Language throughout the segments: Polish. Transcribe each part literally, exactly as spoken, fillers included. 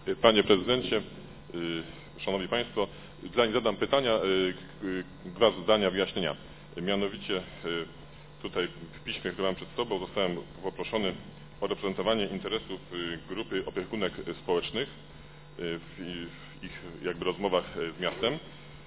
Panie Prezydencie, Szanowni Państwo, zanim zadam pytania, dwa zdania wyjaśnienia. Mianowicie tutaj w piśmie, które mam przed sobą, zostałem poproszony o reprezentowanie interesów grupy opiekunek społecznych w ich jakby rozmowach z miastem.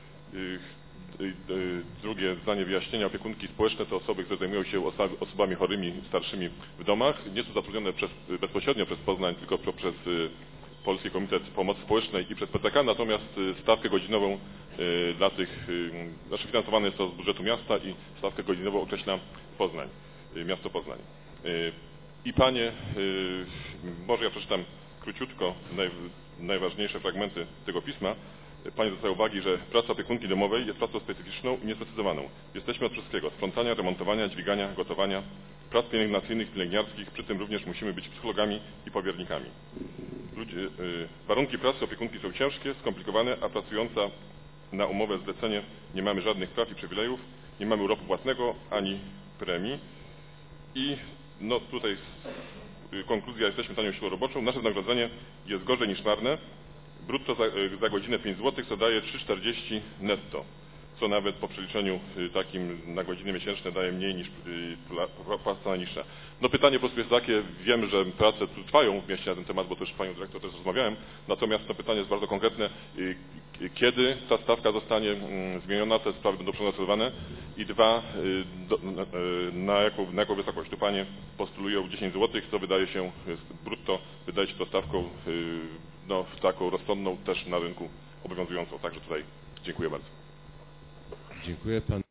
Drugie zdanie wyjaśnienia. Opiekunki społeczne to osoby, które zajmują się osobami chorymi, starszymi w domach. Nie są zatrudnione przez, bezpośrednio przez Poznań, tylko przez Polski Komitet Pomocy Społecznej i przez P C K, natomiast stawkę godzinową dla tych, znaczy finansowane jest to z budżetu miasta i stawkę godzinową określa Poznań, miasto Poznań. I Panie, może ja przeczytam króciutko naj, najważniejsze fragmenty tego pisma. Panie zwracają uwagi, że praca opiekunki domowej jest pracą specyficzną i niesprecyzowaną. Jesteśmy od wszystkiego, sprzątania, remontowania, dźwigania, gotowania, prac pielęgnacyjnych, pielęgniarskich, przy tym również musimy być psychologami i powiernikami. Ludzie, y, warunki pracy opiekunki są ciężkie, skomplikowane, a pracująca na umowę zlecenie nie mamy żadnych praw i przywilejów, nie mamy urlopu własnego ani premii i no tutaj y, konkluzja, jesteśmy tanią siłą roboczą, nasze wynagrodzenie jest gorzej niż marne, brutto za, y, za godzinę pięć złotych, co daje trzy czterdzieści netto, co nawet po przeliczeniu y, takim na godziny miesięczne daje mniej niż y, płaca najniższa. No pytanie po prostu jest takie, wiem, że prace tu trwają w mieście na ten temat, bo też z Panią Dyrektor też rozmawiałem, natomiast to pytanie jest bardzo konkretne, y, kiedy ta stawka zostanie y, zmieniona, te sprawy będą przeanalizowane i dwa, y, do, y, na, jaką, na jaką wysokość. Tu Panie postulują dziesięć złotych, co wydaje się brutto, wydaje się to stawką y, no, taką rozsądną też na rynku obowiązującą. Także tutaj dziękuję bardzo. Dziękuję Pan.